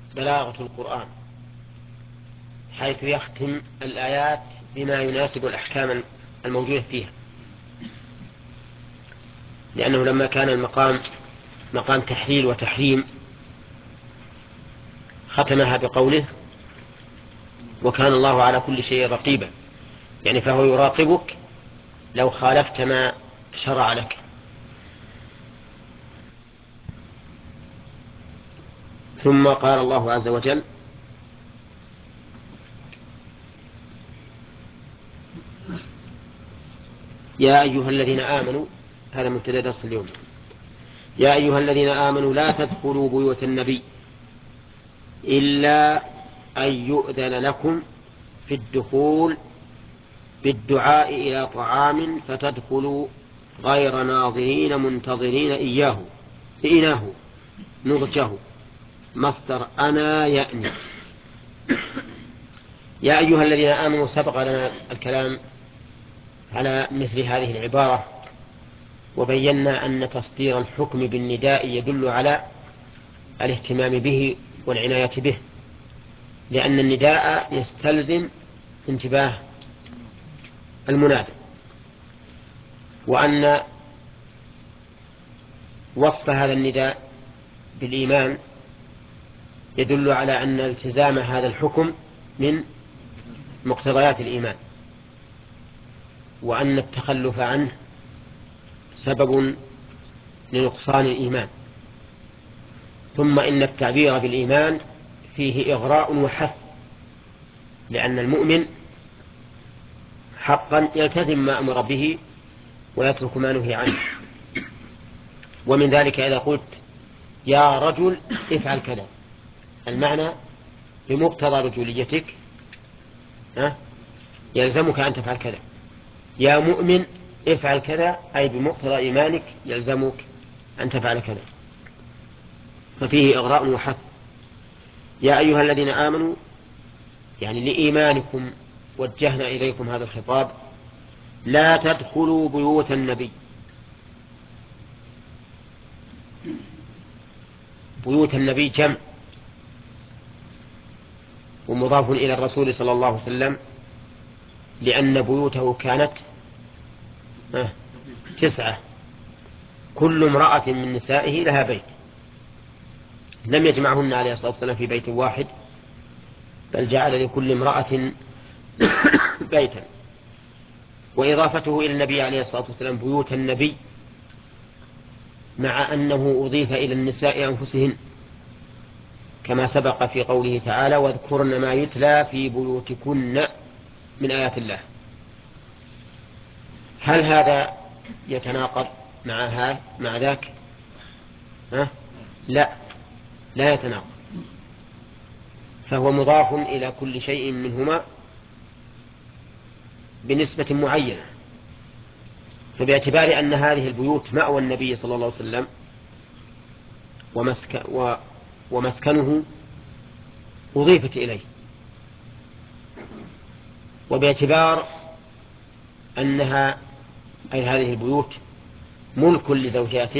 بلاغة القرآن، حيث يختم الآيات بما يناسب الأحكام الموجودة فيها، لأنه لما كان المقام مقام تحليل وتحريم ختمها بقوله: وكان الله على كل شيء رقيبا، يعني فهو يراقبك لو خالفت ما شرع لك. ثم قال الله عز وجل: يا أيها الذين آمنوا، هذا مبتدأ درس اليوم، يا أيها الذين آمنوا لا تدخلوا بيوت النبي إلا أن يؤذن لكم في الدخول بالدعاء إلى طعام فتدخلوا غير ناظرين منتظرين إناه نضجه مصدر أنا يأني. يا أيها الذين آمنوا، سبق لنا الكلام على مثل هذه العبارة، وبينا أن تصدير الحكم بالنداء يدل على الاهتمام به والعناية به، لأن النداء يستلزم انتباه المنادى، وأن وصف هذا النداء بالإيمان يدل على أن التزام هذا الحكم من مقتضيات الإيمان، وأن التخلف عنه سبب لنقصان الإيمان. ثم إن التعبير بالإيمان فيه إغراء وحث، لأن المؤمن حقا يلتزم ما أمر به ويترك ما نهي عنه. ومن ذلك إذا قلت يا رجل افعل كذا، المعنى بمقتضى رجوليتك يلزمك أن تفعل كذا. يا مؤمن افعل كذا، أي بمقتضى إيمانك يلزمك أن تفعل كذا، ففيه إغراء وحث. يا أيها الذين آمنوا، يعني لإيمانكم وجهنا إليكم هذا الخطاب: لا تدخلوا بيوت النبي. بيوت النبي جمع ومضاف إلى الرسول صلى الله عليه وسلم، لأن بيوته كانت 9، كل امرأة من نسائه لها بيت، لم يجمعهن عليه الصلاة والسلام في بيت واحد، بل جعل لكل امرأة بيتا. وإضافته إلى النبي عليه الصلاة والسلام بيوت النبي، مع أنه أضيف إلى النساء أنفسهن، كما سبق في قوله تعالى: واذكرن ما يتلى في بيوتكن من آيات الله. هل هذا يتناقض مع ذاك؟ لا يتناقض، فهو مضاف إلى كل شيء منهما بنسبة معينة. فباعتبار أن هذه البيوت مأوى النبي صلى الله عليه وسلم ومسكنه أضيفت إليه، وباعتبار أنها أي هذه البيوت ملك لزوجاته،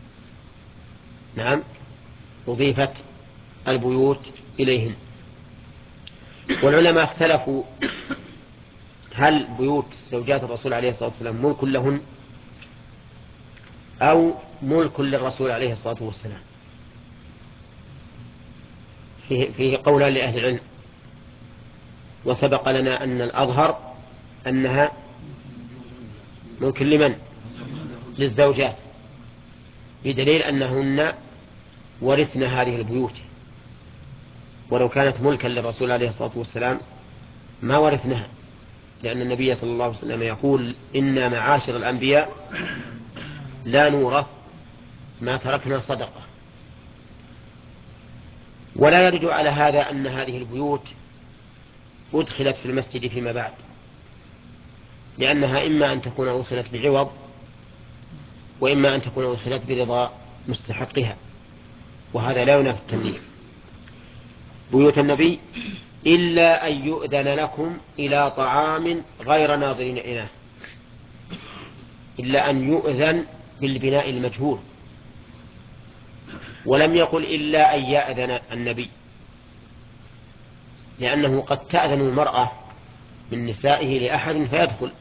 نعم، أضيفت البيوت إليهن. والعلماء اختلفوا: هل بيوت زوجات الرسول عليه الصلاة والسلام ملك لهن أو ملك للرسول عليه الصلاة والسلام؟ فيه قولان لأهل العلم، وسبق لنا أن الأظهر أنها ملك لمن؟ للزوجات، بدليل أنهن ورثن هذه البيوت، ولو كانت ملكا للرسول عليه الصلاة والسلام ما ورثنها، لأن النبي صلى الله عليه وسلم يقول: إنا معاشر الأنبياء لا نورث ما تركنا صدقة. ولا يرد على هذا أن هذه البيوت أدخلت في المسجد فيما بعد، لأنها إما أن تكون أدخلت بعوض، وإما أن تكون أدخلت برضا مستحقها، وهذا لا ينافي التمليك. بيوت النبي إلا أن يؤذن لكم إلى طعام غير ناظرين إناه، إلا أن يؤذن بالبناء المجهول، ولم يقل إلا أن يأذن النبي، لأنه قد تأذن المرأة من نسائه لأحد فيدخل،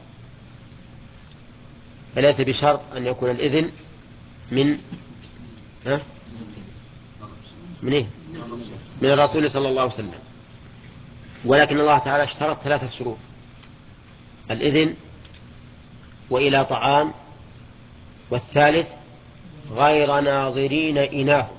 فليس بشرط أن يكون الإذن من من إيه؟ من الرسول صلى الله عليه وسلم. ولكن الله تعالى اشترط 3 شروط: الإذن، وإلى طعام، والثالث غير ناظرين إناه.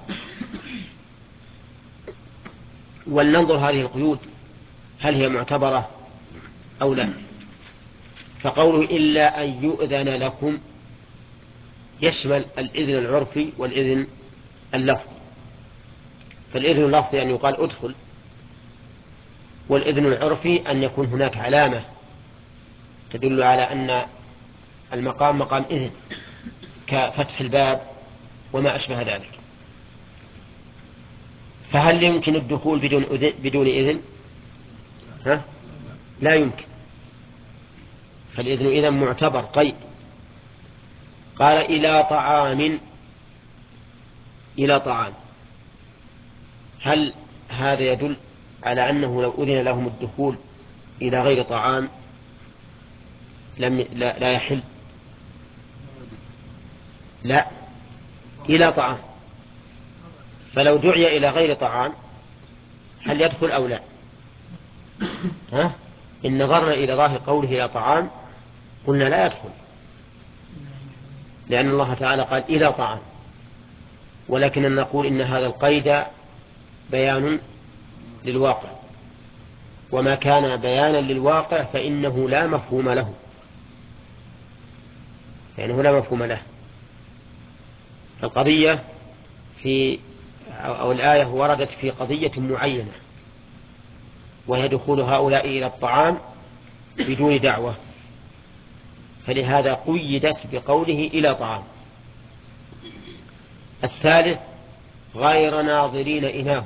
ولننظر هذه القيود هل هي معتبرة أو لا. فقوله إلا أن يؤذن لكم يشمل الإذن العرفي والإذن اللفظي. فالإذن اللفظي أن يقال ادخل، والإذن العرفي أن يكون هناك علامة تدل على أن المقام مقام إذن، كفتح الباب وما أشبه ذلك. فهل يمكن الدخول بدون إذن؟ لا يمكن. فالإذن إذن معتبر قيد. قال إلى طعام، إلى طعام، هل هذا يدل على أنه لو أذن لهم الدخول إلى غير طعام لا يحل؟ لا، إلى طعام. فلو دعي إلى غير طعام هل يدخل أو لا؟ إن نظرنا إلى ظاهر قوله إلى طعام قلنا لا يدخل، لأن الله تعالى قال إلى طعام. ولكن نقول إن هذا القيد بيان للواقع، وما كان بيانا للواقع فإنه لا مفهوم له، يعني لا مفهوم له. القضية أو الآية وردت في قضية معينة، وهي دخول هؤلاء إلى الطعام بدون دعوة، فلهذا قيدت بقوله إلى طعام. الثالث غير ناظرين إناه.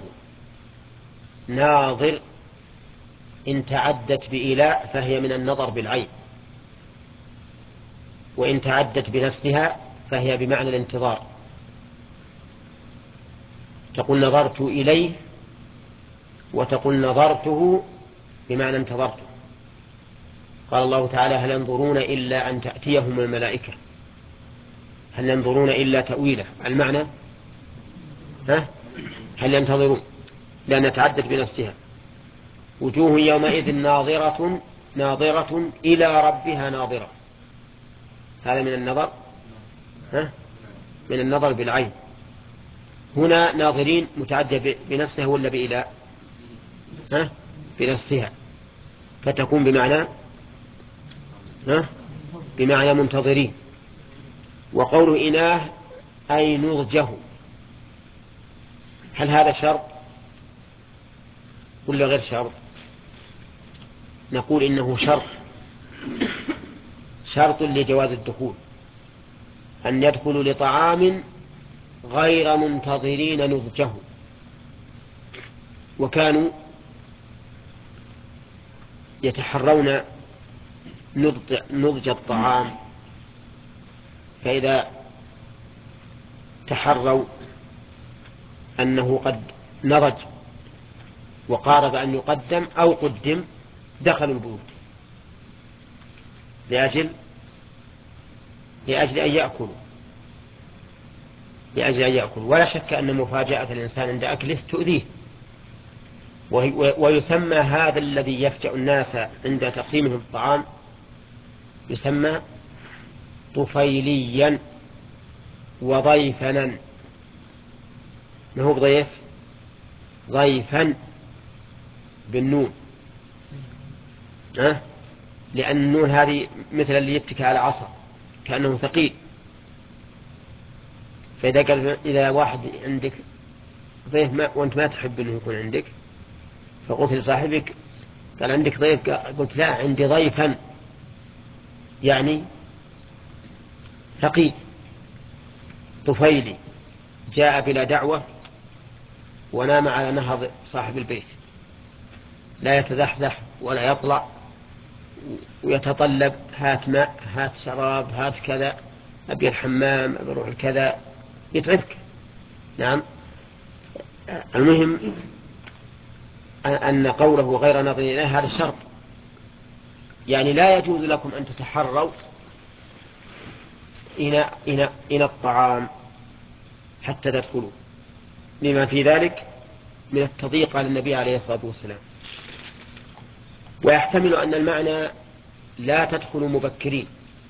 ناظر إن تعدت بإلاء فهي من النظر بالعين، وإن تعدت بنفسها فهي بمعنى الانتظار. تقول نظرت إليه، وتقول نظرته بمعنى انتظرته. قال الله تعالى هل ينظرون إلا أن تأتيهم الملائكة، هل ينظرون إلا تأويله، المعنى هل ينتظرون، لأن تعدت بنفسها. وجوه يومئذ ناظرة ناظرة إلى ربها ناظرة، هذا من النظر من النظر بالعين. هنا ناظرين متعدى بنفسها ولا بإله؟ بنفسها، فتكون بمعنى منتظرين. وقول إناه أي نضجه، هل هذا شرط ولا غير شرط؟ نقول إنه شرط لجواز الدخول، أن يدخلوا لطعام غير منتظرين نضجه. وكانوا يتحرون نضج الطعام، فإذا تحروا أنه قد نضج وقارب أن يقدم أو قدم دخلوا البيوت لأجل أن يأكلوا، ولا شك أن مفاجأة الإنسان عند أكله تؤذيه. ويسمى هذا الذي يفجأ الناس عند تقديمهم الطعام يسمى طفيليا وضيفنا. ما هو بضيف؟ ضيفا بالنون، لأن النون هذه مثل اللي يتكى على عصا كأنه ثقيل. فإذا قال إذا واحد عندك ضيف وأنت ما تحب أنه يكون عندك، فقلت لصاحبك قال عندك ضيف، قلت لا عندي ضيفا، يعني ثقيل طفيلي جاء بلا دعوة ونام على نهض صاحب البيت، لا يتزحزح ولا يطلع ويتطلب هات ماء هات شراب هات كذا، أبي الحمام أبي أروح كذا، يتعبك. نعم. المهم أن قوله غير ناظرين إليه هذا شرط، يعني لا يجوز لكم أن تتحروا إلى الطعام حتى تدخلوا، لما في ذلك من التضييق على النبي عليه الصلاة والسلام. ويحتمل أن المعنى لا تدخلوا مبكرين،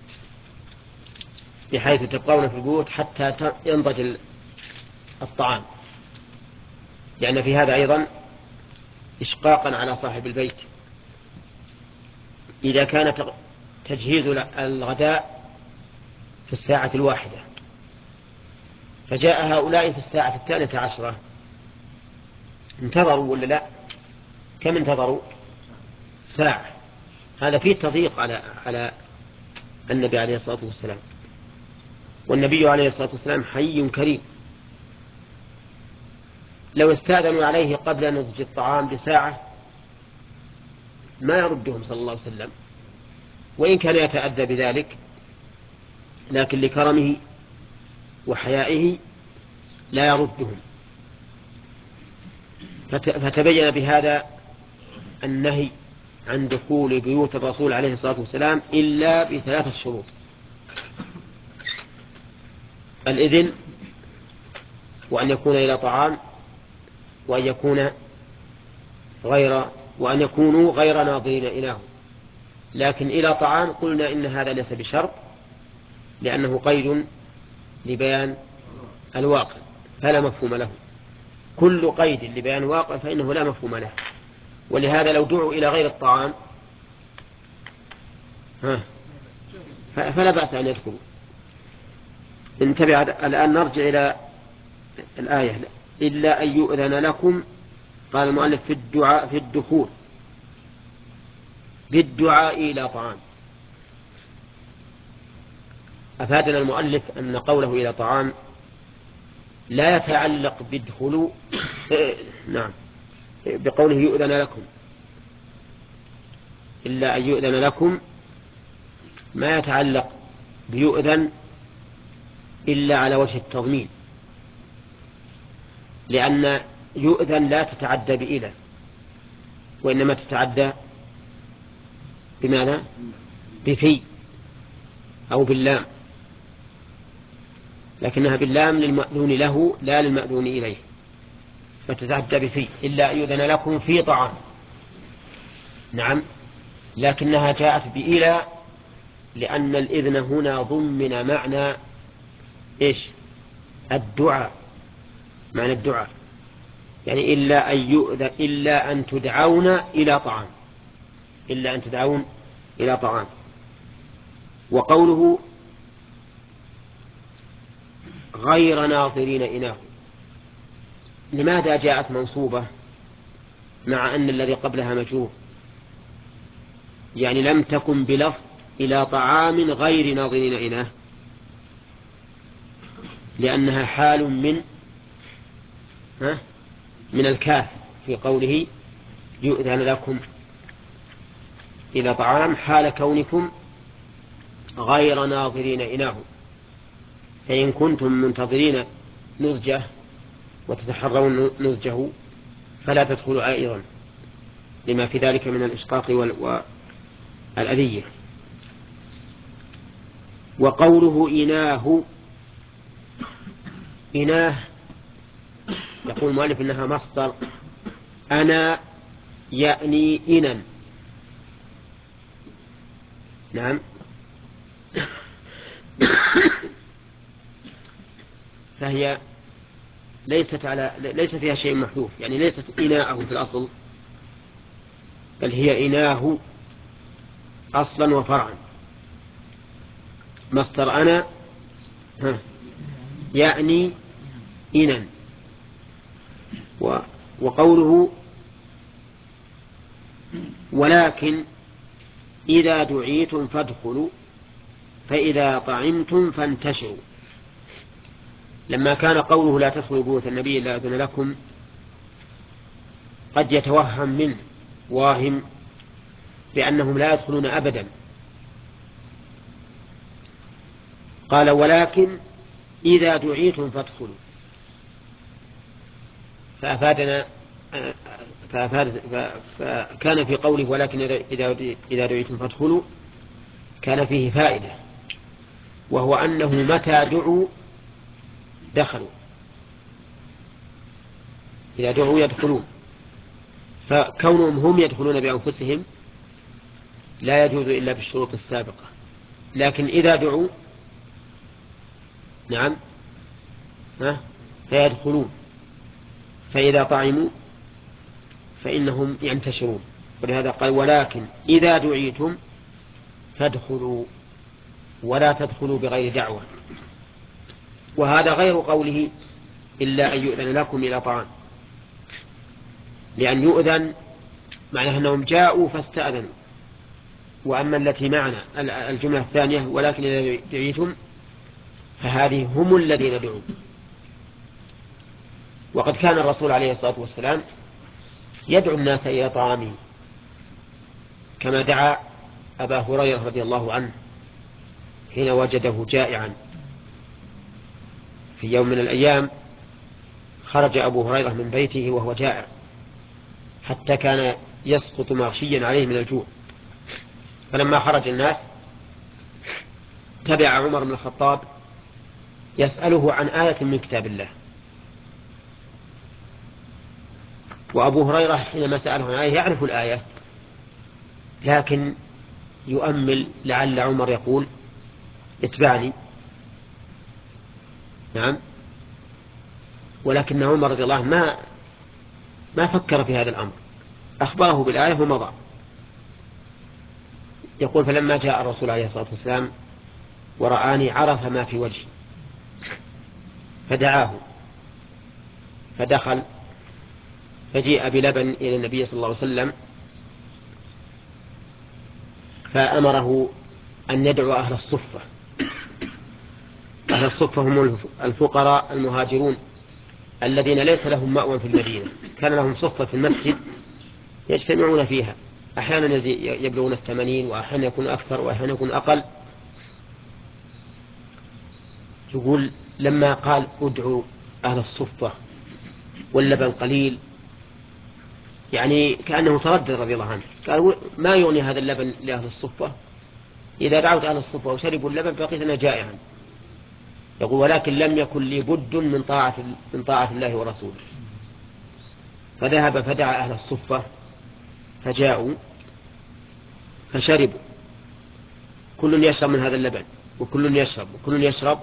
بحيث تبقون في البيوت حتى ينضج الطعام، لأن في هذا أيضا إشقاقا على صاحب البيت. إذا كان تجهيز الغداء في الساعة 1 فجاء هؤلاء في الساعة 12، انتظروا ولا لا؟ كم انتظروا؟ ساعة. هذا فيه تضييق على النبي عليه الصلاة والسلام، والنبي عليه الصلاة والسلام حي كريم، لو استأذنوا عليه قبل نضج الطعام بساعة ما يردهم صلى الله عليه وسلم، وإن كان يتأذى بذلك، لكن لكرمه وحيائه لا يردهم. فتبين بهذا النهي عن دخول بيوت الرسول عليه الصلاة والسلام إلا ب3 شروط: الإذن، وأن يكون إلى طعام، وأن يكونوا غير ناظرين إليه. لكن إلى طعام قلنا إن هذا ليس بشرط، لأنه قيد لبيان الواقع فلا مفهوم له. كل قيد لبيان الواقع فإنه لا مفهوم له. ولهذا لو دعوا إلى غير الطعام فلا بأس أن يدخلوا. انتبه الآن، نرجع إلى الآية: إلا أن يؤذن لكم. قال المؤلف في الدخول بالدعاء إلى طعام. أفادنا المؤلف أن قوله إلى طعام لا يتعلق بالدخول نعم بقوله يؤذن لكم، إلا أن يؤذن لكم ما يتعلق بيؤذن إلا على وجه التضمين، لأن يؤذن لا تتعدى بإله، وإنما تتعدى بماذا؟ بفي أو باللام، لكنها باللام للمأذون له لا للمأذون إليه، فتتعدى بفي. إلا أن يؤذن لكم في طعام، نعم، لكنها جاءت بإلى لأن الإذن هنا ضمن معنى إيش؟ الدعاء، معنى الدعاء، يعني إلا أن تدعون إلى طعام، إلا أن تدعون إلى طعام. وقوله غير ناظرين إناه، لماذا جاءت منصوبة مع أن الذي قبلها مجرور؟ يعني لم تكن بلفظ إلى طعام غير ناظرين إناه، لأنها حال من الكاف في قوله يؤذن لكم إلى طعام، حال كونكم غير ناظرين إناه. فإن كنتم منتظرين نضجه وتتحرون نضجه فلا تدخلوا أيضا، لما في ذلك من الإشقاق والأذية. وقوله إناه يقول المؤلف إنها مصدر أنا يعني إنا، نعم، فهي ليس فيها شيء محذوف، يعني ليست إناءه في الأصل، بل هي إناه أصلا وفرعا. مصدر أنا يعني إنا. وقوله ولكن إذا دعيتم فادخلوا فإذا طعمتم فانتشروا. لما كان قوله لا تدخلوا بيوت النبي إلا أذن لكم قد يتوهم منه واهم بأنهم لا يدخلون أبدا، قال ولكن إذا دعيتم فادخلوا، فأفادنا فكان في قوله ولكن إذا دعيتم فادخلوا كان فيه فائدة، وهو أنه متى دعوا دخلوا، إذا دعوا يدخلون، فكونهم هم يدخلون بأنفسهم لا يجوز إلا بالشروط السابقة، لكن إذا دعوا نعم فيدخلون، فإذا طعموا فإنهم ينتشرون. ولهذا قال ولكن إذا دعيتم فادخلوا ولا تدخلوا بغير دعوة، وهذا غير قوله إلا أن يؤذن لكم إلى طعام، لأن يؤذن معناه أنهم جاءوا فاستأذنوا. وأما التي معنا الجملة الثانية ولكن إذا دعيتم فهذه هم الذين دعوا. وقد كان الرسول عليه الصلاة والسلام يدعو الناس إلى طعامه، كما دعا أبا هريرة رضي الله عنه حين وجده جائعا في يوم من الأيام. خرج أبو هريرة من بيته وهو جائع حتى كان يسقط مغشيا عليه من الجوع، فلما خرج الناس تبع عمر بن الخطاب يسأله عن آية من كتاب الله، وأبو هريرة حينما سأله عن آية يعرف الآية لكن يؤمل لعل عمر يقول اتبعني. نعم. ولكن عمر رضي الله عنه ما فكر في هذا الأمر، أخبره بالآية ومضى. يقول فلما جاء الرسول عليه الصلاة والسلام ورآني عرف ما في وجهي فدعاه فدخل، فجيء بلبن إلى النبي صلى الله عليه وسلم فأمره أن يدعو أهل الصفة. أهل الصفة هم الفقراء المهاجرون الذين ليس لهم مأوى في المدينة، كان لهم صفة في المسجد يجتمعون فيها، أحيانا يبلغون 80 وأحيانا يكون أكثر وأحيانا يكون أقل. يقول لما قال ادعوا أهل الصفة واللبن قليل، يعني كأنه تردد رضي الله عنه، قال ما يغني هذا اللبن لأهل الصفة، إذا دعوت أهل الصفة وشربوا اللبن بقيت أنا جائعا. يقول ولكن لم يكن لي بد من طاعة الله ورسوله، فذهب فدعا أهل الصفة فجاءوا فشربوا، كل يشرب من هذا اللبن وكل يشرب.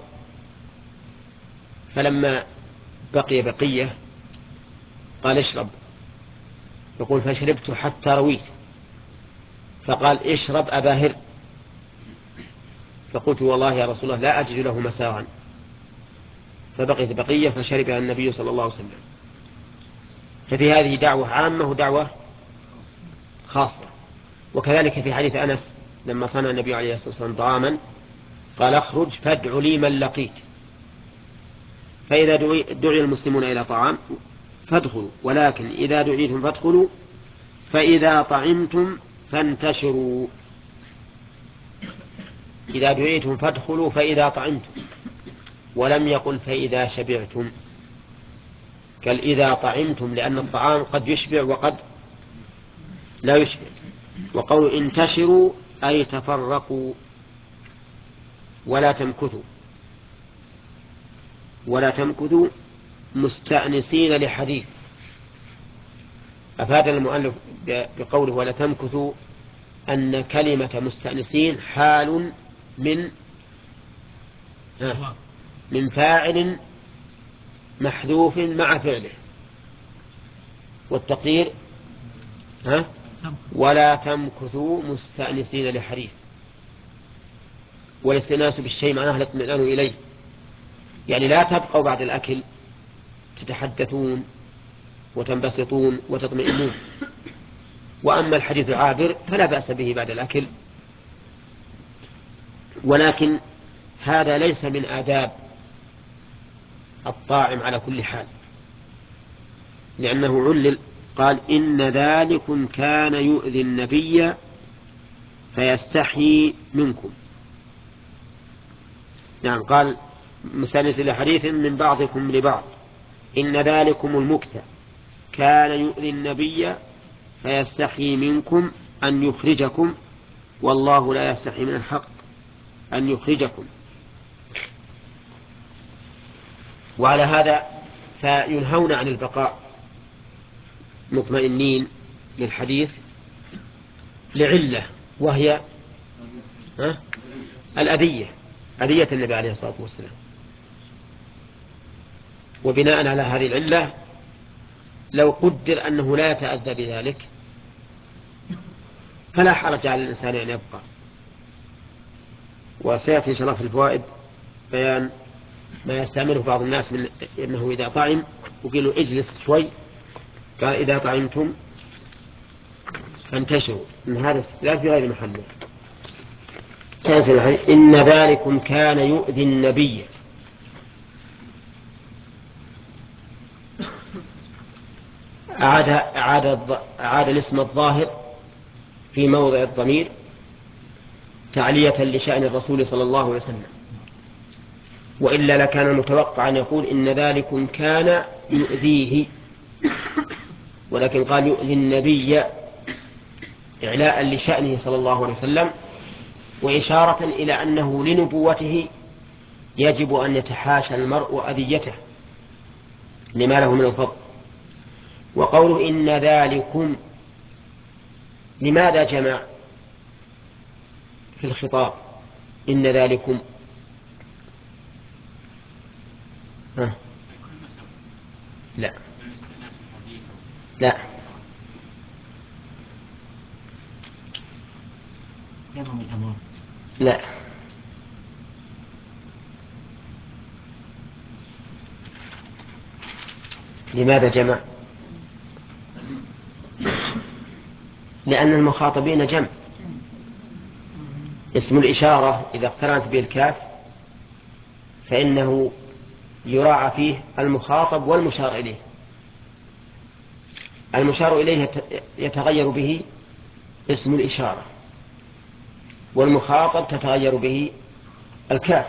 فلما بقي بقية قال اشرب، يقول فشربت حتى رويت، فقال اشرب أبا هر، فقلت والله يا رسول الله لا أجد له مساغا، فبقيت بقية فشربها النبي صلى الله عليه وسلم. ففي هذه دعوة عامة ودعوة خاصة. وكذلك في حديث أنس لما صنع النبي عليه الصلاة والسلام طعاما قال اخرج فادع لي من لقيت، فإذا دعي المسلمون إلى طعام فادخلوا، ولكن إذا دعيتم فادخلوا، فإذا طعمتم فانتشروا. إذا دعيتم فادخلوا فإذا طعمتم، ولم يقل فإذا شبعتم، قال إذا طعمتم، لأن الطعام قد يشبع وقد لا يشبع. وقول انتشروا أي تفرقوا ولا تمكثوا مستأنسين لحديث. أفاد المؤلف بقوله ولا تمكثوا أن كلمة مستأنسين حال من فاعل محذوف مع فعله، والتقدير ولا تمكثوا مستأنسين لحديث. والاستئناس بالشيء معناه الاطمئنان إليه، يعني لا تبقوا بعد الأكل تتحدثون وتنبسطون وتطمئنون. وأما الحديث عابر فلا بأس به بعد الأكل، ولكن هذا ليس من آداب الطاعم على كل حال، لأنه علل قال إن ذلكم كان يؤذي النبي فيستحيي منكم. نعم، قال مستند إلى حديث من بعضكم لبعض، إن ذلكم المكث كان يؤذي النبي فيستحيي منكم أن يخرجكم والله لا يستحي من الحق أن يخرجكم. وعلى هذا فينهون عن البقاء مطمئنين للحديث لعلة، وهي أذية النبي عليه الصلاة والسلام. وبناء على هذه العلة لو قدر أنه لا يتأذى بذلك فلا حرج على الإنسان أن يبقى. وسيأتي إن شاء الله في الفوائد بيان ما يستعمله بعض الناس من أنه إذا طعم وقيل له اجلس شوي قال إذا طعمتم فانتشروا، إن هذا استدلال في غير محله. إن ذلكم كان يؤذي النبي. أعاد الاسم الظاهر في موضع الضمير تعلية لشأن الرسول صلى الله عليه وسلم، وإلا لكان المتوقع أن يقول إن ذلكم كان يؤذيه، ولكن قال يؤذي النبي إعلاء لشأنه صلى الله عليه وسلم وإشارة إلى أنه لنبوته يجب أن يتحاشى المرء أذيته لما له من الفضل. وقوله إن ذلكم لماذا جمع في الخطاب؟ إن ذلكم لا لا لا لماذا جمع؟ لأن المخاطبين جمع. اسم الإشارة إذا اقترنت به الكاف فإنه يراعى فيه المخاطب والمشار إليه. المشار إليه يتغير به اسم الإشارة، والمخاطب تتغير به الكاف.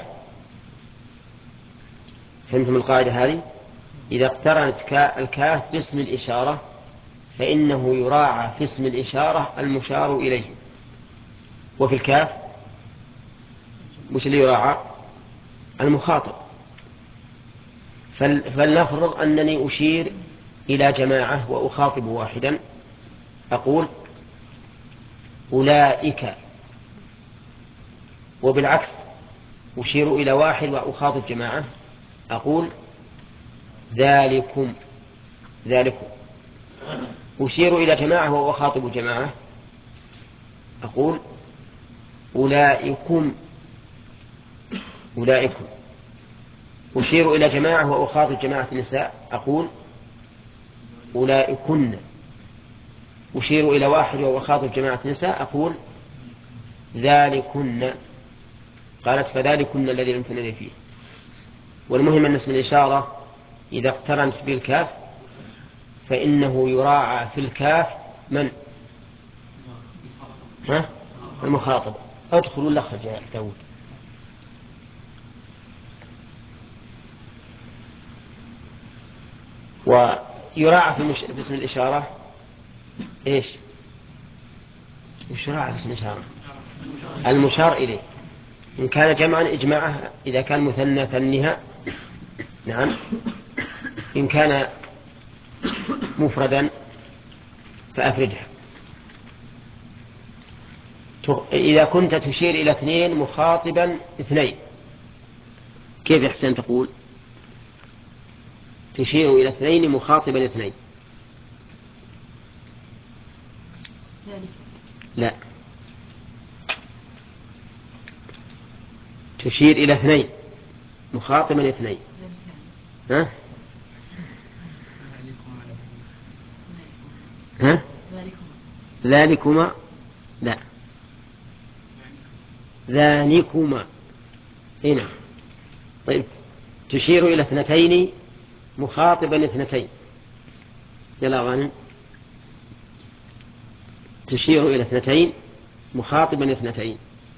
فهمتم القاعدة هذه؟ إذا اقترنت الكاف باسم الإشارة فإنه يراعى في اسم الإشارة المشار إليه، وفي الكاف مش اللي يراعى المخاطب. فلنفرض أنني أشير إلى جماعة وأخاطب واحدا، أقول أولئك، وبالعكس أشير إلى واحد وأخاطب جماعة أقول ذلكم. أشير إلى جماعة وأخاطب جماعة أقول أولئكم. أشير إلى جماعة وأخاطب جماعة النساء أقول أولئكن. أشير إلى واحد وأخاطب جماعة النساء أقول ذلكن. قالت فذلكن الذي لمتنني فيه. والمهم أن اسم الإشارة إذا اقترنت بالكاف فإنه يراعى في الكاف من؟ المخاطب. ادخلوا لخرج يا داود. ويراعى في اسم الإشارة إيش؟ يراعى في اسم الإشارة المشار إليه، إن كان جمعا إجماعه، إذا كان مثنى ثنها، نعم، إن كان مفردا فأفردها. إذا كنت تشير إلى اثنين مخاطبا اثنين كيف يحسن تقول تشير إلى اثنين مخاطبا اثنين؟ لا، تشير إلى اثنين مخاطبا اثنين. ها؟ ذلكما. لا، ذلكما هنا. طيب تشير إلى اثنتين مخاطبا اثنتين. يلا غانم. تشير إلى اثنتين مخاطبا اثنتين.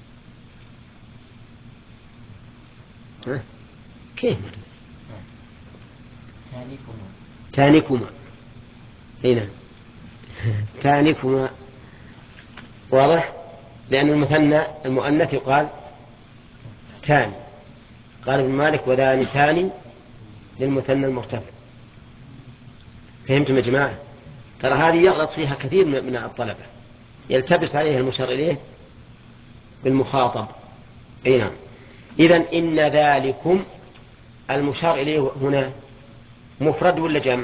ها؟ كيف؟ تانكما. نعم. تانكما واضح، لأن المثنى المؤنث يقال تاني. قال ابن مالك وذان ثاني للمثنى المرتفع. فهمتم يا جماعة؟ ترى هذه يغلط فيها كثير من الطلبة، يلتبس عليه المشار إليه بالمخاطب. أي نعم. إذن إن ذلكم المشار إليه هنا مفرد ولا جمع؟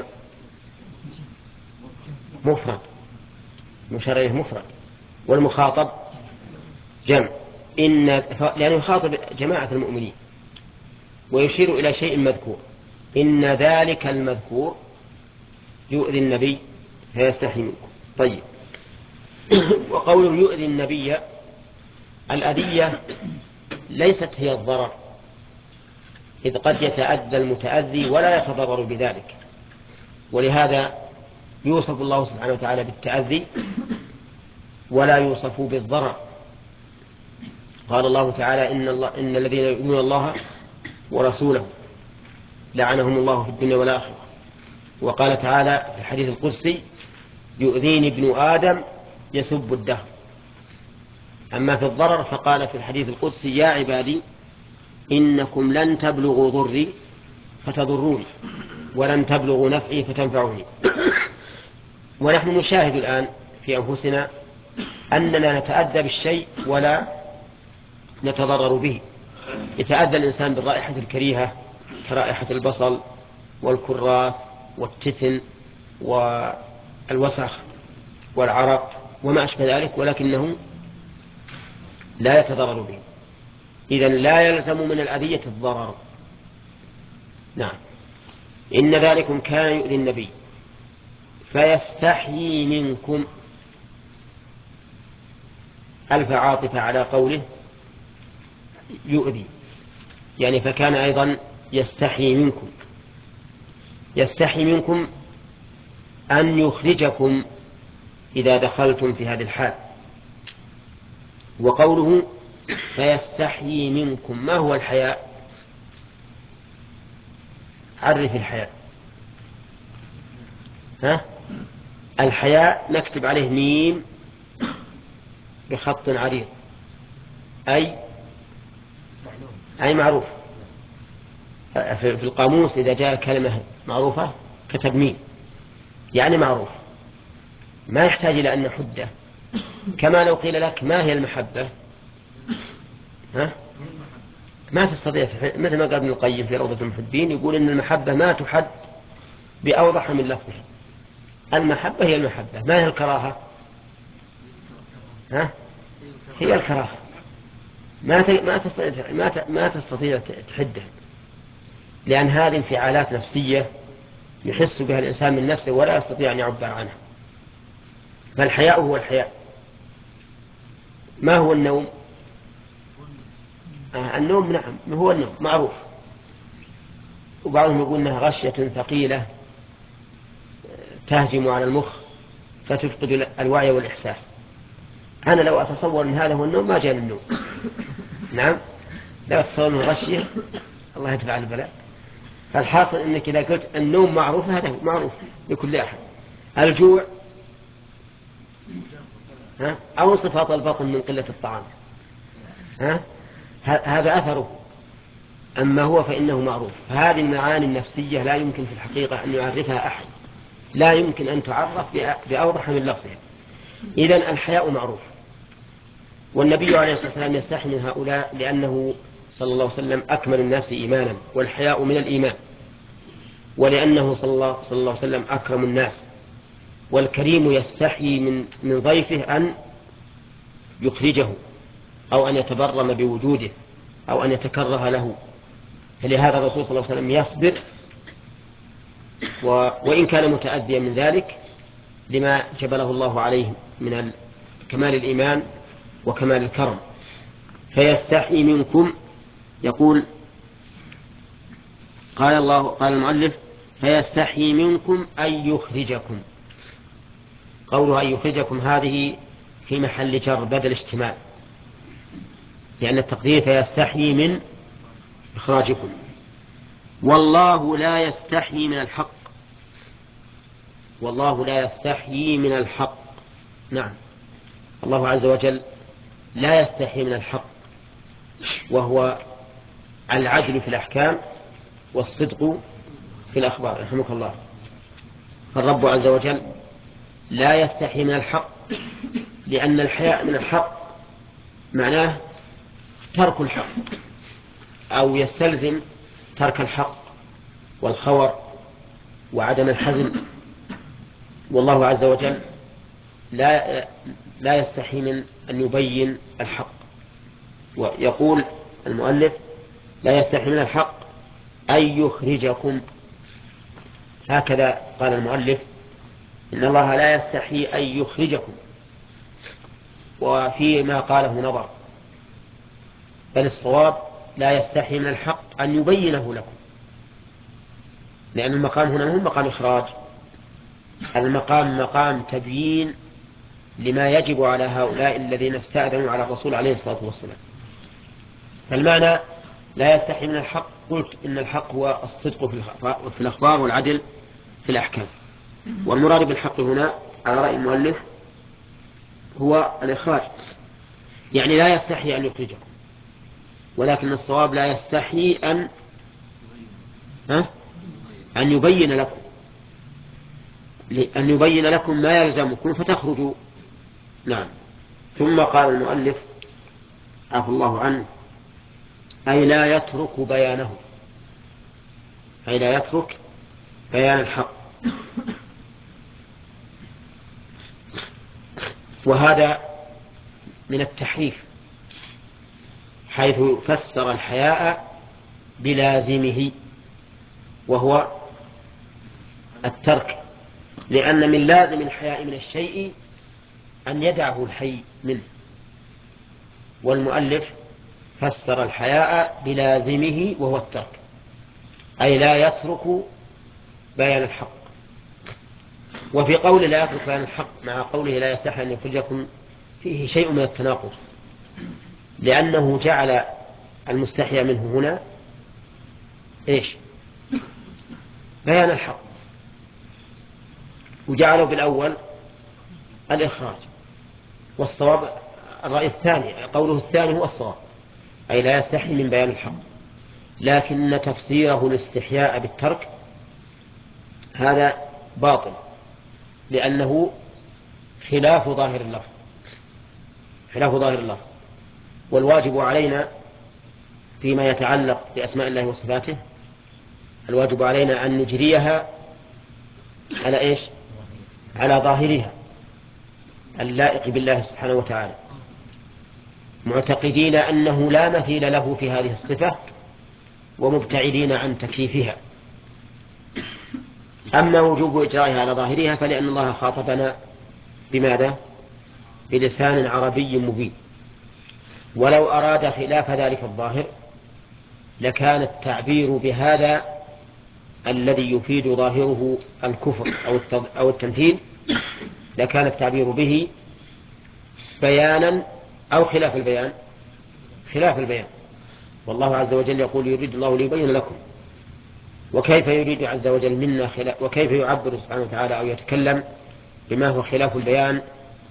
مفرد، مشار إليه مفرد، والمخاطب جمع. لأنه يخاطب جماعة المؤمنين ويشير إلى شيء مذكور. إن ذلك المذكور يؤذي النبي فيستحي منكم. طيب. وقوله يؤذي النبي، الأذية ليست هي الضرر، إذ قد يتأذى المتأذي ولا يتضرر بذلك، ولهذا يوصف الله سبحانه وتعالى بالتأذي ولا يوصف بالضرر. قال الله تعالى إن الذين يؤذون الله ورسوله لعنهم الله في الدنيا والآخرة. وقال تعالى في الحديث القدسي يؤذيني ابن آدم يسب الدهر. أما في الضرر فقال في الحديث القدسي يا عبادي إنكم لن تبلغوا ضري فتضروني ولن تبلغوا نفعي فتنفعوني. ونحن نشاهد الآن في أنفسنا أننا نتأذى بالشيء ولا نتضرر به. يتأذى الإنسان بالرائحة الكريهة كرائحة البصل والكراث والتثن والوسخ والعرق وما أشبه ذلك، ولكنه لا يتضرر به. إذن لا يلزم من الأذية الضرر. نعم. إن ذلكم كان يؤذي النبي فيستحيي منكم، ألف عاطفة على قوله يؤذي، يعني فكان أيضا يستحيي منكم. يستحيي منكم أن يخرجكم إذا دخلتم في هذه الحال. وقوله فيستحيي منكم، ما هو الحياء؟ عرف الحياء. الحياء نكتب عليه ميم بخط عريض، أي معروف. في القاموس إذا جاء كلمة معروفة كتب ميم، يعني معروف، ما يحتاج إلى أن نحده. كما لو قيل لك ما هي المحبة، ما تستطيع مثل ما قال ابن القيم في روضة المحبين، يقول إن المحبة ما تحد بأوضح من لفظها. المحبة هي المحبة. ما هي الكراهة؟ هي الكراهة، ما تستطيع تحدها، لأن هذه انفعالات نفسية يحس بها الإنسان من نفسه ولا يستطيع أن يعبر عنها. فالحياء هو الحياء. ما هو النوم؟ النوم نعم هو النوم معروف، وبعضهم يقول أنها غشية ثقيلة تهجم على المخ فتفقد الوعي والإحساس. أنا لو أتصور أن هذا هو النوم ما جاء النوم. نعم، لو أتصور أنه غشية الله يدفع البلاء. فالحاصل أنك إذا قلت النوم معروف هذا معروف لكل أحد. الجوع أو صفات البطن من قلة الطعام هذا أثره، أما هو فإنه معروف. هذه المعاني النفسية لا يمكن في الحقيقة أن يعرفها أحد، لا يمكن أن تعرف بأوضح من لفظها. إذن الحياء معروف، والنبي عليه الصلاة والسلام يستحي من هؤلاء لأنه صلى الله عليه وسلم أكمل الناس إيمانا، والحياء من الإيمان، ولأنه صلى الله عليه وسلم أكرم الناس. والكريم يستحي من ضيفه أن يخرجه أو أن يتبرم بوجوده أو أن يتكره له. فلهذا الرسول صلى الله عليه وسلم يصبر وإن كان متأذيا من ذلك لما جبله الله عليه من كمال الإيمان وكمال الكرم. فيستحي منكم، يقول قال المؤلف فيستحي منكم أن يخرجكم. قوله أن يخرجكم هذه في محل جر بدل اشتمال، لأن التقدير فيستحي من إخراجكم. والله لا يستحي من الحق. والله لا يستحيي من الحق. نعم، الله عز وجل لا يستحيي من الحق، وهو العدل في الأحكام والصدق في الأخبار. رحمك الله. فالرب عز وجل لا يستحيي من الحق، لأن الحياء من الحق معناه ترك الحق، أو يستلزم ترك الحق والخور وعدم الحزن. والله عز وجل لا يستحي من أن يبين الحق. ويقول المؤلف: لا يستحي من الحق أن يخرجكم. هكذا قال المؤلف: إن الله لا يستحي أن يخرجكم. وفيما قاله نظر، بل الصواب: لا يستحي من الحق أن يبينه لكم، لأن المقام هنا مو مقام إخراج، المقام مقام تبيين لما يجب على هؤلاء الذين استأذنوا على الرسول عليه الصلاة والسلام. فالمعنى لا يستحي من الحق، قلت إن الحق هو الصدق في الأخبار والعدل في الأحكام. والمراد بالحق هنا على رأي المؤلف هو الإخراج، يعني لا يستحي أن يخرجكم، ولكن الصواب: لا يستحي أن يبين لكم، أن يبين لكم ما يلزمكم فتخرجوا. نعم. ثم قال المؤلف عفى الله عنه: أي لا يترك بيانه، أي لا يترك بيان الحق. وهذا من التحريف، حيث فسر الحياء بلازمه وهو الترك، لأن من لازم الحياء من الشيء أن يدعه الحي منه. والمؤلف فسر الحياء بلازمه وهو الترك، أي لا يترك بيان الحق. وفي قوله لا يترك بيان الحق مع قوله لا يستحي أن يخرجكم فيه شيء من التناقض، لأنه جعل المستحيا منه هنا إيش؟ بيان الحق، وجعله بالأول الإخراج. والصواب الرأي الثاني، قوله الثاني هو الصواب، أي لا يستحي من بيان الحق، لكن تفسيره الاستحياء بالترك هذا باطل، لأنه خلاف ظاهر اللفظ، خلاف ظاهر اللفظ. والواجب علينا فيما يتعلق بأسماء الله وصفاته، الواجب علينا أن نجريها على إيش؟ على ظاهرها اللائق بالله سبحانه وتعالى، معتقدين أنه لا مثيل له في هذه الصفة، ومبتعدين عن تكييفها. أما وجوب إجرائها على ظاهرها فلأن الله خاطبنا بماذا؟ بلسان عربي مبين، ولو أراد خلاف ذلك الظاهر لكان التعبير بهذا الذي يفيد ظاهره الكفر أو التمثيل، لكان التعبير به بيانا أو خلاف البيان، خلاف البيان. والله عز وجل يقول: يريد الله ليبين لكم. وكيف يريد عز وجل منا خلاف، وكيف يعبر سبحانه وتعالى أو يتكلم بما هو خلاف البيان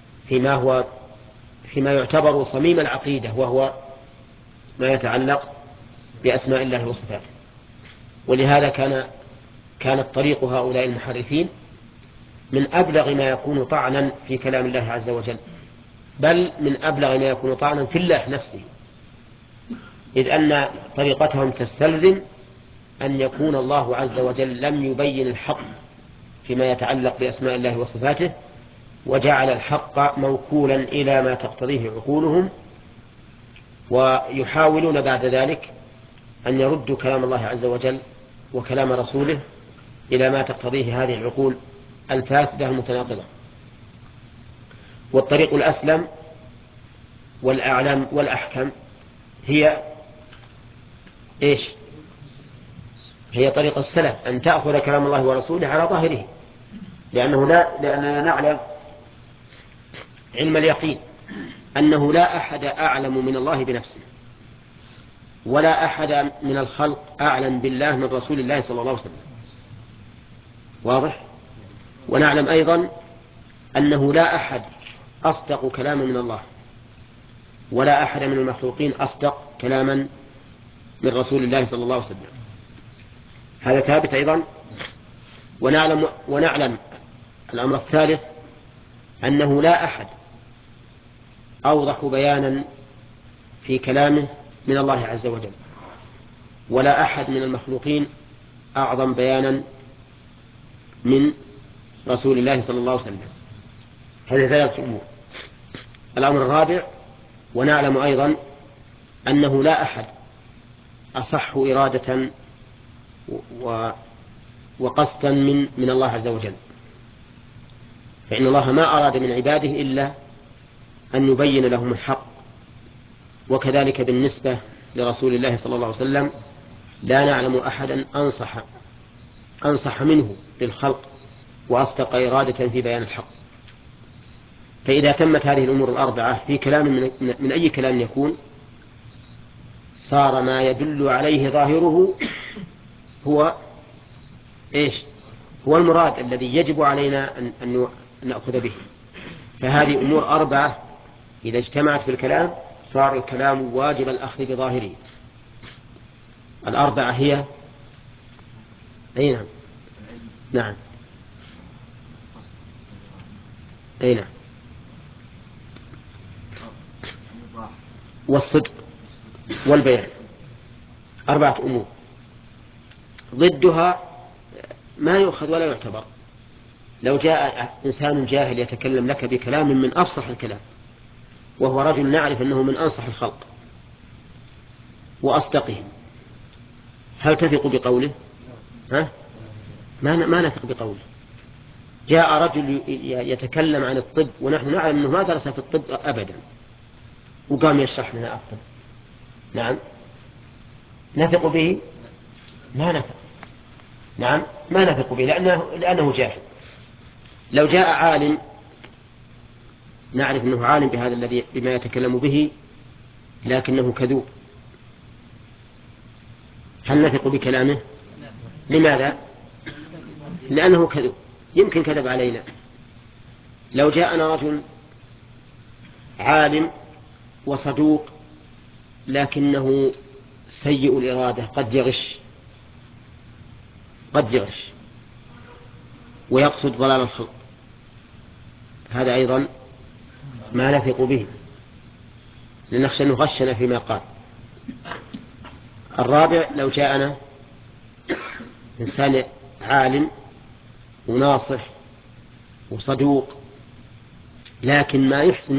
فيما يعتبر صميم العقيدة، وهو ما يتعلق بأسماء الله وصفاته. ولهذا كانت طريق هؤلاء المحرفين من أبلغ ما يكون طعنا في كلام الله عز وجل، بل من أبلغ ما يكون طعنا في الله نفسه، إذ أن طريقتهم تستلزم أن يكون الله عز وجل لم يبين الحق فيما يتعلق بأسماء الله وصفاته، وجعل الحق موكولا إلى ما تقتضيه عقولهم، ويحاولون بعد ذلك أن يردوا كلام الله عز وجل وكلام رسوله إلى ما تقتضيه هذه العقول الفاسدة المتناقضة. والطريق الأسلم والأعلم والأحكم هي إيش؟ هي طريقة السلف، أن تأخذ كلام الله ورسوله على ظاهره، لأننا نعلم علم اليقين أنه لا أحد أعلم من الله بنفسه، ولا أحد من الخلق أعلم بالله من رسول الله صلى الله عليه وسلم. واضح؟ ونعلم أيضا أنه لا أحد أصدق كلاما من الله، ولا أحد من المخلوقين أصدق كلاما من رسول الله صلى الله عليه وسلم. هذا ثابت أيضا. ونعلم الأمر الثالث أنه لا أحد أوضح بيانا في كلامه من الله عز وجل، ولا أحد من المخلوقين أعظم بيانا من رسول الله صلى الله عليه وسلم. هذه ثلاثة أمور. الأمر الرابع: ونعلم أيضا أنه لا أحد أصح إرادة وقصدا من الله عز وجل، فإن الله ما أراد من عباده إلا أن يبين لهم الحق. وكذلك بالنسبة لرسول الله صلى الله عليه وسلم لا نعلم أحدا أنصح منه للخلق وأصدق إرادة في بيان الحق. فإذا تمت هذه الأمور الأربعة في كلام من أي كلام يكون، صار ما يدل عليه ظاهره هو إيش؟ هو المراد الذي يجب علينا أن نأخذ به. فهذه أمور أربعة إذا اجتمعت في الكلام صار الكلام واجب الأخذ بظاهره. الأربعة هي أي نعم. نعم أي نعم. والصدق والبيان، أربعة أمور. ضدها ما يؤخذ ولا يعتبر. لو جاء إنسان جاهل يتكلم لك بكلام من أفصح الكلام، وهو رجل نعرف أنه من أنصح الخلق وأصدقهم، هل تثق بقوله؟ ما نثق بقوله. جاء رجل يتكلم عن الطب ونحن نعلم أنه ما درس في الطب أبدا، وقام يشرح لنا الطب، نعم نثق به؟ ما نثق. نعم ما نثق به لأنه جاهل. لو جاء عالم نعرف أنه عالم بهذا الذي بما يتكلم به لكنه كذوب، هل نثق بكلامه؟ لماذا؟ لأنه كذوب، يمكن كذب علينا. لو جاءنا رجل عالم وصدوق لكنه سيء الإرادة، قد يغش ويقصد ضلال الخلق، هذا أيضا ما نثق به، لنخشى أنه غشنا فيما قال. الرابع: لو جاءنا إنسان عالم وناصح وصدوق لكن ما يحسن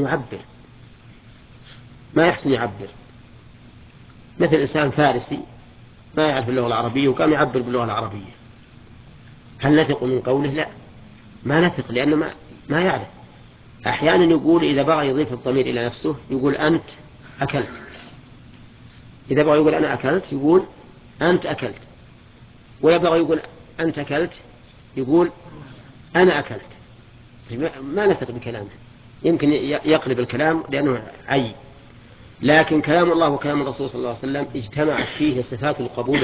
يعبر، مثل إنسان فارسي ما يعرف اللغة العربية وكان يعبر باللغة العربية، هل نثق من قوله؟ لا، ما نثق، لأنه ما يعرف. أحيانا يقول إذا بغى يضيف الضمير إلى نفسه يقول أنت أكلت، إذا بغى يقول أنا أكلت يقول أنت أكلت، ويبغى يقول أنت أكلت يقول أنا أكلت. ما نثق بكلامه، يمكن يقلب الكلام لأنه عي. لكن كلام الله وكلام الرسول صلى الله عليه وسلم اجتمعت فيه صفات القبول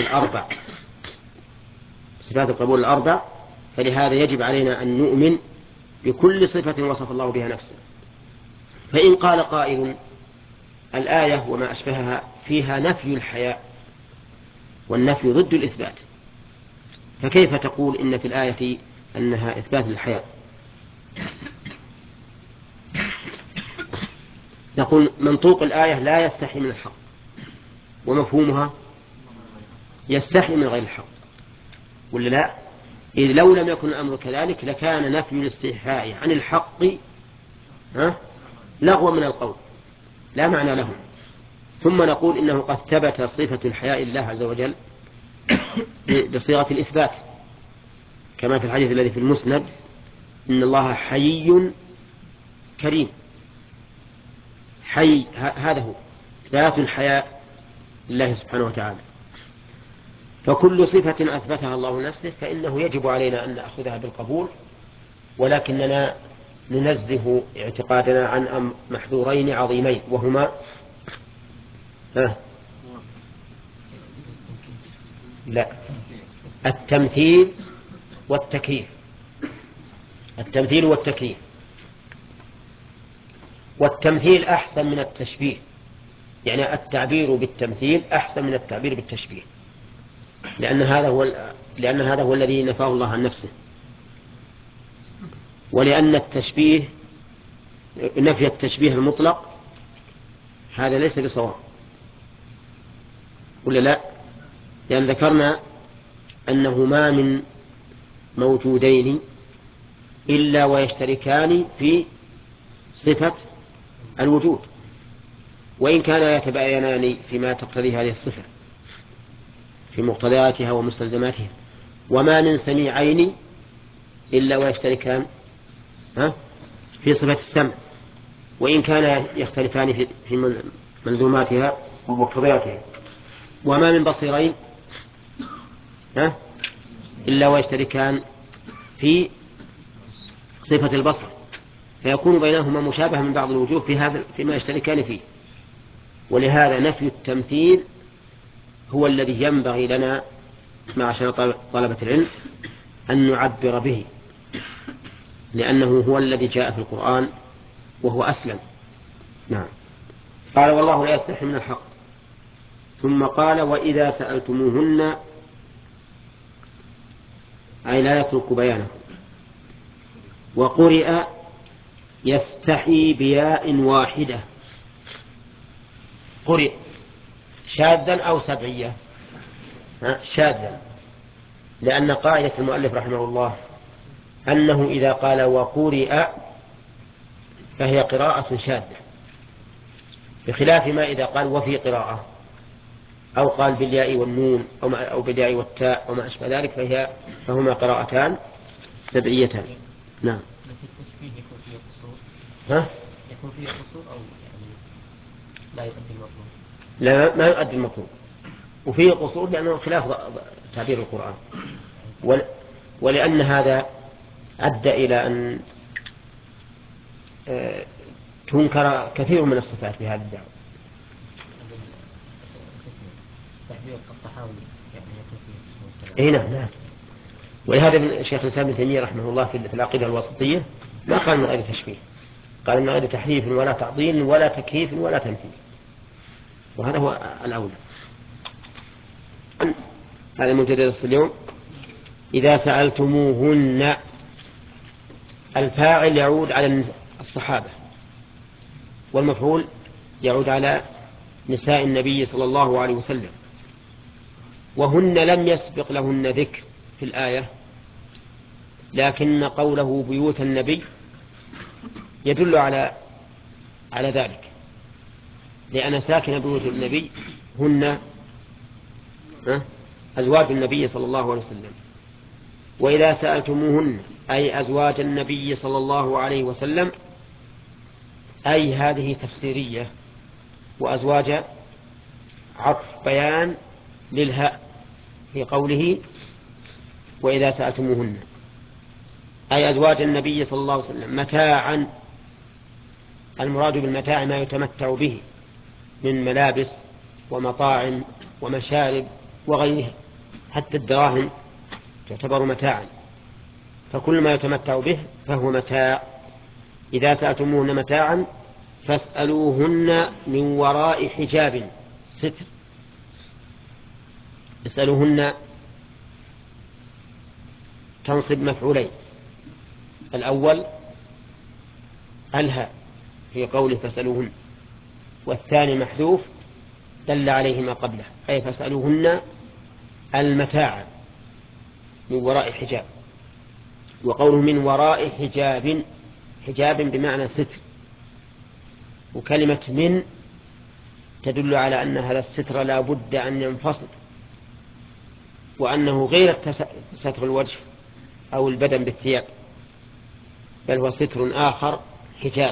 الأربع، فلهذا يجب علينا أن نؤمن بكل صفة وصف الله بها نفسه. فإن قال قائل الآية وما أشبهها فيها نفي الحياء، والنفي ضد الإثبات، فكيف تقول إن في الآية أنها إثبات للحياء؟ نقول منطوق الآية لا يستحي من الحق، ومفهومها يستحي من غير الحق، ولا لا؟ إذ لو لم يكن الأمر كذلك لكان نفي الاستحياء عن الحق لغوا من القول لا معنى له. ثم نقول إنه قد ثبت صفة الحياء لله عز وجل بصيغة الإثبات، كما في الحديث الذي في المسند: إن الله حيي كريم. حي هذا هو ذات الحياء لله سبحانه وتعالى. فكل صفة أثبتها الله لنفسه فإنه يجب علينا أن نأخذها بالقبول، ولكننا ننزه اعتقادنا عن محذورين عظيمين، وهما لا التمثيل والتكييف. التمثيل والتكييف. والتمثيل أحسن من التشبيه، يعني التعبير بالتمثيل أحسن من التعبير بالتشبيه، لأن هذا هو الذي نفاه الله عن نفسه. ولأن التشبيه، نفي التشبيه المطلق هذا ليس بصواب، ولا لا؟ لأن ذكرنا أنه ما من موجودين إلا ويشتركان في صفة الوجود، وإن كان يتباينان فيما تقتضي هذه الصفة في مقتضياتها ومستلزماتها. وما من سميعين إلا ويشتركان في صفة السمع، وإن كان يختلفان في ملزوماتها ومقتضياتها. وما من بصيرين إلا ويشتركان في صفة البصر، فيكون بينهما مشابهة من بعض الوجوه فيما يشتركان فيه. ولهذا نفي التمثيل هو الذي ينبغي لنا معشر طلبة العلم أن نعبر به، لأنه هو الذي جاء في القرآن وهو أسلم. نعم. قال والله لا يستحي من الحق. ثم قال وإذا سألتموهن، أي لا يترك بيانه. وقرئ يستحي بياء واحدة. قرئ شاذا أو سبعية؟ شاذا، لأن قاعدة المؤلف رحمه الله أنه إذا قال وقرئ فهي قراءة شاذة، بخلاف ما إذا قال وفي قراءة، أو قال بالياء والنون أو بالياء والتاء أو ما أشبه ذلك فهما قراءتان سبعيتان. نعم. يكون فيه قصور أو يعني لا يؤدي المطلوب؟ لا، ما يؤدي المطلوب، وفيه قصور لأنه خلاف تعبير القرآن، ولأن هذا أدى إلى أن تنكر كثير من الصفات في هذه الدعوة. تعبير الطحاوي يعني يكون فيه نعم. ولهذا الشيخ الإسلام ابن تيمية رحمه الله في العقيدة الواسطية ما قال من غير تشبيه، قال من غير تحريف ولا تعطيل ولا تكييف ولا تمثيل، وهذا هو الأولى. هذا منتدى اليوم. إذا سألتموهن، الفاعل يعود على الصحابة، والمفعول يعود على نساء النبي صلى الله عليه وسلم. وهن لم يسبق لهن ذكر في الآية، لكن قوله بيوت النبي يدل على ذلك، لأن ساكن بيوت النبي هن أزواج النبي صلى الله عليه وسلم. وإذا سألتموهن أي أزواج النبي صلى الله عليه وسلم، أي هذه تفسيرية، وأزواج عطف بيان للهاء في قوله وإذا سألتموهن، أي أزواج النبي صلى الله عليه وسلم متاعا. المراد بالمتاع ما يتمتع به من ملابس ومطاعم ومشارب وغيرها، حتى الدراهم تعتبر متاعا، فكل ما يتمتع به فهو متاع. إذا سألتموهن متاعا فاسألوهن من وراء حجاب ستر. اسألوهن تنصب مفعولين، الأول الهاء في قوله فاسألوهن، والثاني محذوف دل عليه ما قبله، أي فاسألوهن المتاع من وراء حجاب. وقوله من وراء حجاب، حجاب بمعنى ستر، وكلمة من تدل على أن هذا الستر لا بد أن ينفصل، وأنه غير ستر الوجه أو البدن بالثياب، بل هو ستر آخر حجاب.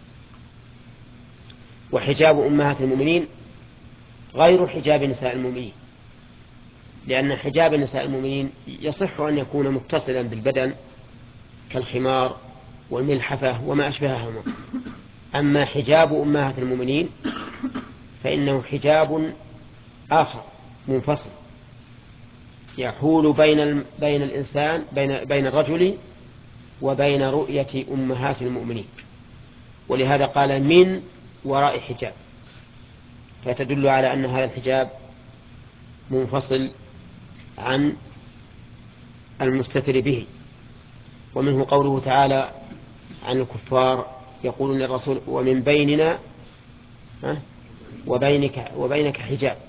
وحجاب أمهات المؤمنين غير حجاب نساء المؤمنين، لأن حجاب نساء المؤمنين يصح أن يكون متصلا بالبدن كالخمار والملحفة وما أشبههما. أما حجاب أمهات المؤمنين فإنه حجاب آخر منفصل يحول بين الإنسان بين الرجل وبين رؤية أمهات المؤمنين، ولهذا قال من وراء حجاب، فتدل على أن هذا الحجاب منفصل عن المستتر به. ومنه قوله تعالى عن الكفار يقولون للرسول ومن بيننا وبينك حجاب،